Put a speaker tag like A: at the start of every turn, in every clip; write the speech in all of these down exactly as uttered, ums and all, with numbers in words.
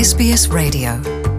A: اس بی اس رادیو.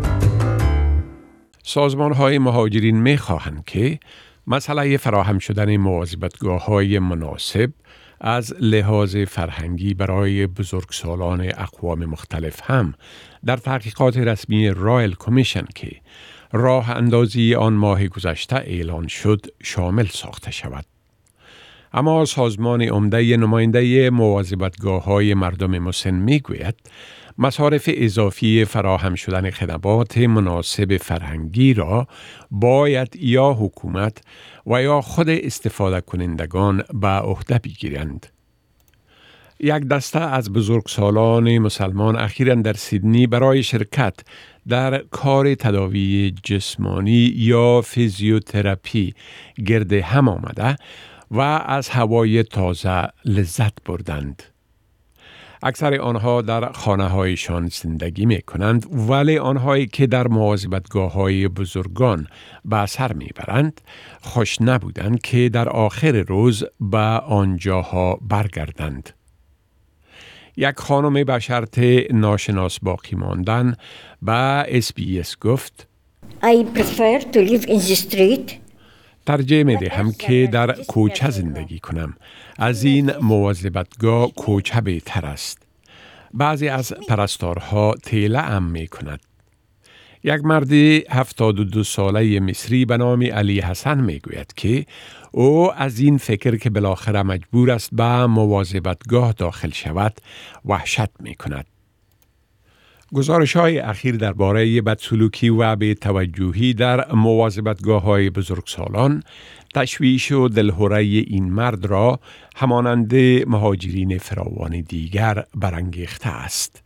B: سازمان‌های مهاجرین می‌خواهند که مسئله فراهم شدن مواظبتگاه‌های مناسب از لحاظ فرهنگی برای بزرگسالان اقوام مختلف هم در تحقیقات رسمی رایل کمیشن که راه اندازی آن ماه گذشته اعلان شد شامل ساخته شود. اما سازمان عمده نماینده مواظبتگاه‌های مردم مسن می‌گوید مصارف اضافی فراهم شدن خدمات مناسب فرهنگی را باید یا حکومت و یا خود استفاده کنندگان به عهده بگیرند. یک دسته از بزرگسالان مسلمان اخیراً در سیدنی برای شرکت در کار تداوی جسمانی یا فیزیوتراپی گرد هم آمده و از هوای تازه لذت بردند. اکثر آنها در خانه‌هایشان زندگی می‌کنند، ولی آنهایی که در مواظبتگاه‌های بزرگان به سر می‌برند خوش نبودند که در آخر روز به آنجاها برگردند. یک خانم به شرط ناشناس باقی ماندن به اس بی اس گفت
C: I prefer to live in the street.
B: ترجیح می دهم که در کوچه زندگی کنم. از این مواظبتگاه کوچه بهتر است. بعضی از پرستارها تیله ام می کند. یک مرد هفتاد و دو ساله مصری به نام علی حسن می گوید که او از این فکر که بالاخره مجبور است به مواظبتگاه داخل شود وحشت می کند. گزارش‌های اخیر درباره بدسلوکی و بی‌توجهی در مواظبتگاه‌های بزرگسالان تشویش و دلهره این مرد را همانند مهاجرین فراوان دیگر برانگیخته است.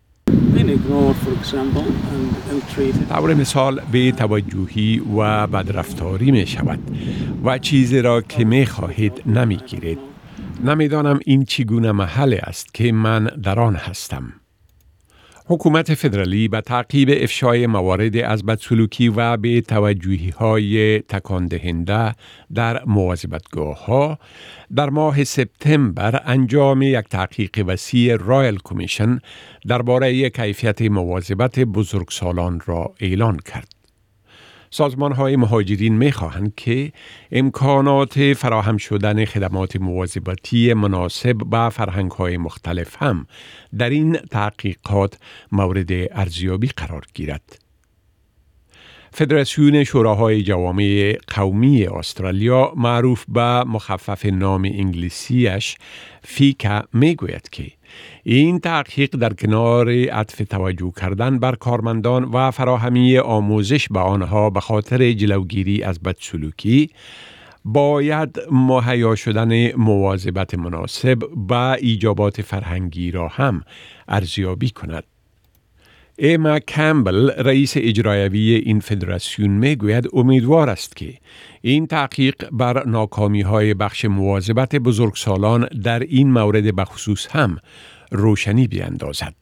B: طور مثال بی‌توجهی و بدرفتاری می شود و چیزی را که می خواهید نمی گیرید. نمیدانم این چگونه محل است که من در آن هستم. حکومت فدرالی به تعقیب افشای موارد از بدسلوکی و بی‌توجهی‌های تکان دهنده در مواظبتگاه‌ها در ماه سپتامبر انجام یک تحقیق وسیع رایل کمیشن درباره کیفیت مواظبت بزرگسالان را اعلان کرد. سازمان‌های مهاجرین می‌خواهند که امکانات فراهم شدن خدمات مواظبتی مناسب به فرهنگ‌های مختلف هم در این تحقیقات مورد ارزیابی قرار گیرد. فدراسیون شوراهای جوامع قومی استرالیا معروف به مخفف نام انگلیسیش فیکا میگوید که این تحقیق در کنار عطف توجه کردن بر کارمندان و فراهمی آموزش به آنها به خاطر جلوگیری از بدسلوکی باید مهیا شدن مواظبت مناسب با ایجابات فرهنگی را هم ارزیابی کند. ایما کامبل رئیس اجرایی این فدراسیون میگوید امیدوار است که این تحقیق بر ناکامی‌های بخش مواظبت بزرگسالان در این مورد بخصوص هم روشنی بیندازد.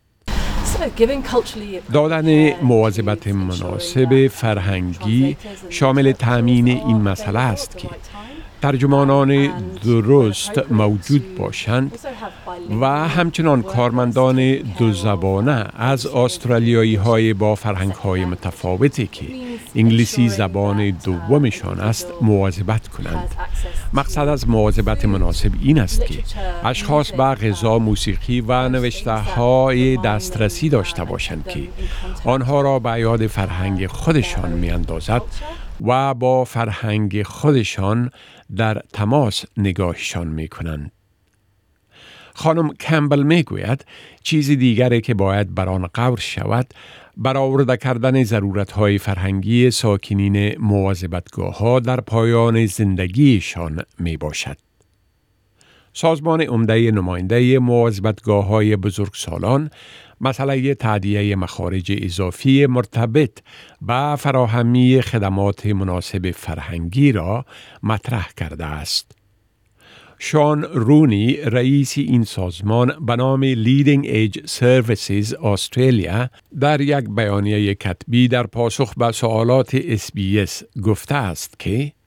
B: دادن مواظبت مناسب فرهنگی شامل تامین این مسئله است که ترجمانان درست موجود باشند و همچنان کارمندان دو زبانه از استرالیایی های با فرهنگ های متفاوتی که انگلیسی زبان دومشان است مواظبت کنند. مقصد از مواظبت مناسب این است که اشخاص به غذا، موسیقی و نوشته های دسترسی داشته باشند که آنها را به یاد فرهنگ خودشان می اندازد و با فرهنگ خودشان در تماس نگاهشان می کنند. خانم کامبل می گوید چیزی دیگری که باید بر آن غور شود برآورده کردن ضرورت‌های فرهنگی ساکنین مواظبتگاه‌ها در پایان زندگیشان می باشد. سازمان عمده نماینده مواظبتگاه‌های بزرگسالان مسئله تادیه مخارج اضافی مرتبط با فراهمی خدمات مناسب فرهنگی را مطرح کرده است. شان رونی رئیس این سازمان به نام Leading Edge Services Australia در یک بیانیه کتبی در پاسخ به سوالات اس بی اس گفته است که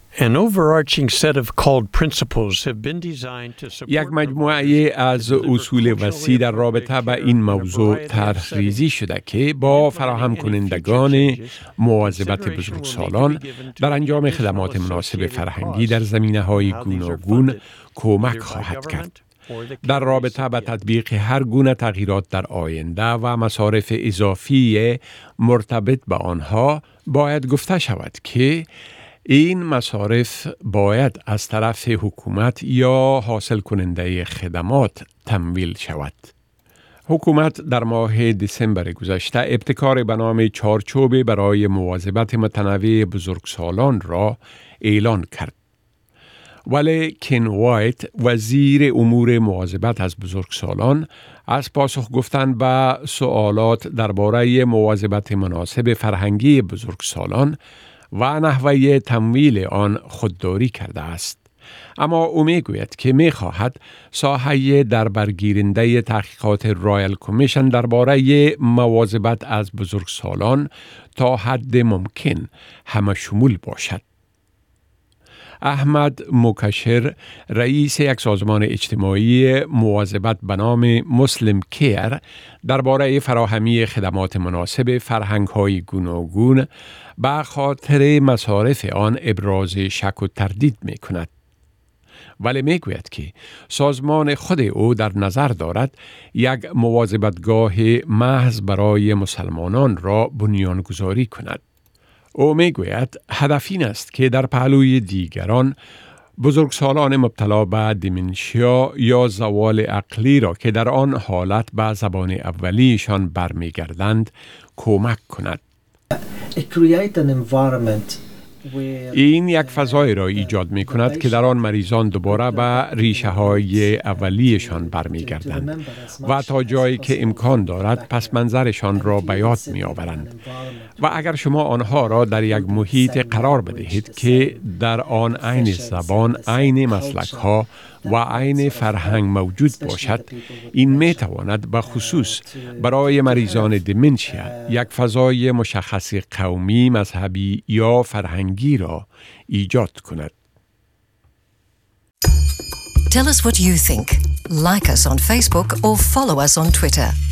A: An overarching set of called principles have been designed to support
B: یک مجموعه از اصول وسیع در رابطه با این موضوع طرح‌ریزی شده که با فراهم کنندگان مواظبت بزرگسالان در انجام خدمات مناسب فرهنگی در زمینه‌های گوناگون کمک خواهد کرد. در رابطه با تطبیق هر گونه تغییرات در آینده و مصارف اضافی مرتبط با آنها باید گفته شود که این مصارف باید از طرف حکومت یا حاصل کننده خدمات تمویل شود. حکومت در ماه دسامبر گذشته ابتکار به نام چارچوب برای مواظبت متنوع بزرگسالان را اعلان کرد. ولی کن وایت وزیر امور مواظبت از بزرگسالان از پاسخ گفتن به سوالات درباره مواظبت مناسب فرهنگی بزرگسالان و نحوه تمویل آن خودداری کرده است. اما او میگوید که میخواهد ساحه در برگیرنده تحقیقات رایل کمیشن درباره مواظبت از بزرگسالان تا حد ممکن همه شمول باشد. احمد مکشر رئیس یک سازمان اجتماعی مواظبت به نام مسلم کیر درباره فراهمی خدمات مناسب فرهنگ‌های گوناگون به خاطر مصارف آن ابراز شک و تردید می‌کند. ولی میگوید که سازمان خود او در نظر دارد یک مواظبتگاه محض برای مسلمانان را بنیانگذاری کند. او میگوید هدف این است که در پهلوی دیگران بزرگسالان مبتلا به دیمنشیا یا زوال عقلی را که در آن حالت به زبان اولیشان برمیگردند کمک کند. این یک فضای را ایجاد می کند که در آن مریضان دوباره به ریشه های اولیشان برمیگردند و تا جایی که امکان دارد پس منظرشان را به یاد می آورند. و اگر شما آنها را در یک محیط قرار بدهید که در آن عین زبان، عین مسلک ها و عین فرهنگ موجود باشد، این می تواند به خصوص برای مریضان دیمنشیا یک فضای مشخص قومی، مذهبی یا فرهنگی را ایجاد کند.
D: Tell us what you think. Like us on Facebook or follow us on Twitter.